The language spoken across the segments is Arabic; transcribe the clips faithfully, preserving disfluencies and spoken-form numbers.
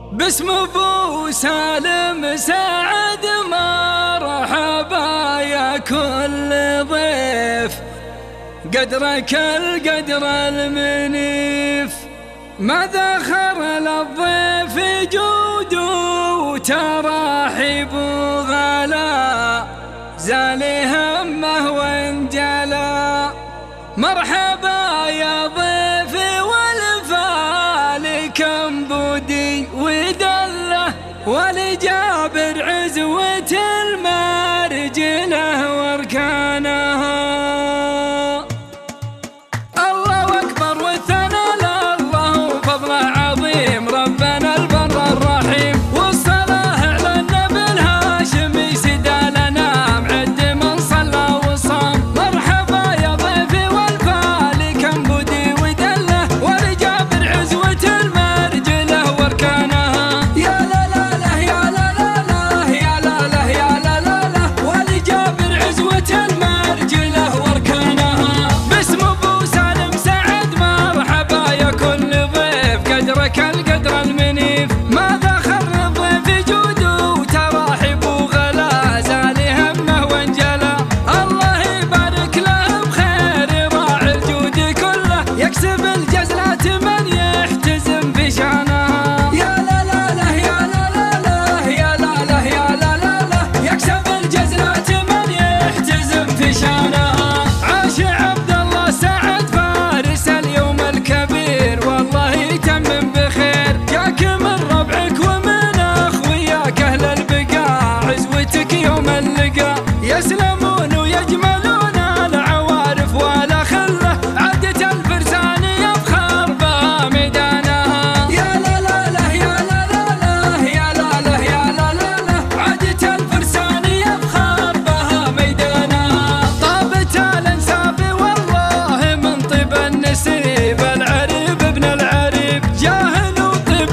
باسم ابو سالم سعد مرحبا يا كل ضيف، قدرك القدر المنيف، ما ذخر للضيف جود وتراحيب وغلا، زال همه وانجلى. مرحبا يا ضيفي والفال كم بودي ودله، ولجابر عزوة المرجله واركانها. الله اكبر والثناء لله وفضله عظيم، ربنا البر الرحيم، والصلاه على النبي الهاشمي سدى لنا معد من صلى وصام. مرحبا يا ضيفي والفال كم بودي ودله، ولجابر عزوة المرجله واركانها. يا لا لا لا يا لا لا لا يا لا لا يا لا لا لا، ولجابر عزوة المرجله واركانها. باسم ابو سالم سعد مرحبا يا كل ضيف، قدرك القدر المنيف، ما ذخر الضيف جود وتراحيب وغلا، زال همه وانجلى. الله يبارك له بخير راعي الجود كله، يكسب الجزلات من يحتزم في شانها. يا لا لا لا يا لا لا لا يا لا لا يا لا لا لا، يكسب الجزلات من يحتزم في شانها. عاش عبد الله سعد فارس اليوم الكبير، والله يتمم بخير، جاك من ربعك ومن اخوياك اهل البقاع، عزوتك يوم اللقاء يسلمون ويجملون العوارف ولا خله، عدة الفرسان يفخر بها ميدانها. يا لا لا لا يا لا لا لا يا لا لا يا لا لا لا، عدة الفرسان يفخر بها ميدانها. طابت الانساب والله من طيب النسيب، العريب ابن العريب جاهل وطيب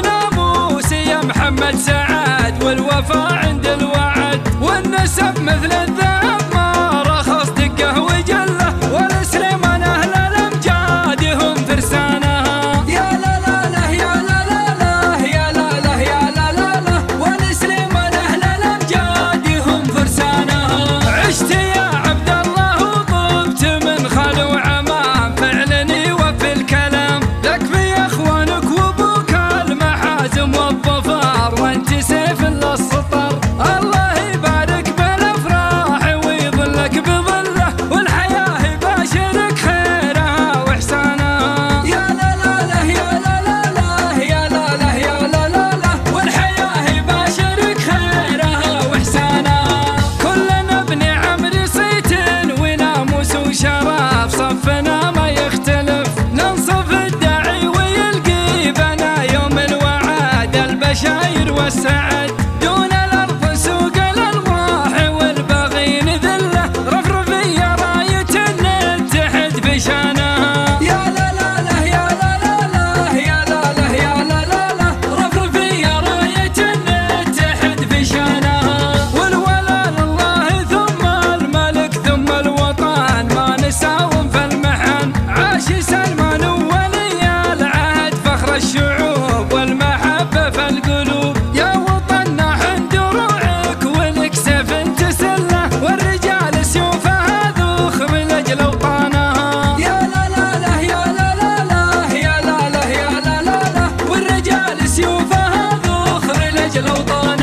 وناموس يا محمد سعد، والوفاء عند الوعد، والنسب مثل الذهب ما رخص دقه وجله، والسليمان اهل الامجاد هم فرسانها. يا لا لا لا يا لا لا لا يا لا لا يا لا لا لا، والسليمان اهل الامجاد هم فرسانها. عشت يا عبد الله وطبت من خال وعمام، فعلا يوفي الكلام لك في اخوانك وابوك المحازم والظفار، وانت سيف للسطر. الله يبارك بالافراح ويظلك بظله، والحياه يباشرك خيرها واحسانها. يا لا لا لا يا لا لا لا يا لا لا يا لا لا لا، والحياه يباشرك خيرها واحسانها. كلنا ابن عمرو صيت وناموس وشرف، صفنا ما يختلف، ننصف الداعي ويلقي بنا يوم الوعد، البشاير والسعد دون الارض سوق الارواح، والباغين ذله رفرفي رايه نتحد بشانها. يا لا لا لا يا لا لا لا يا لا لا يا لا لا لا، رفرفي رايه نتحد بشانها. والولا لله ثم الملك ثم الوطن، ما نساوم في المحن، عاش سلمان ولي العهد، فخر الشعوب والمحبه في القلوب. يا وطننا حن دروعك ولك سيف تسله، والرجال سيوفها ذخر لاجل اوطانها. يا لا لا لا يا لا لا لا يا لا لا يا لا لا لا، والرجال سيوفها ذخر لاجل اوطانها.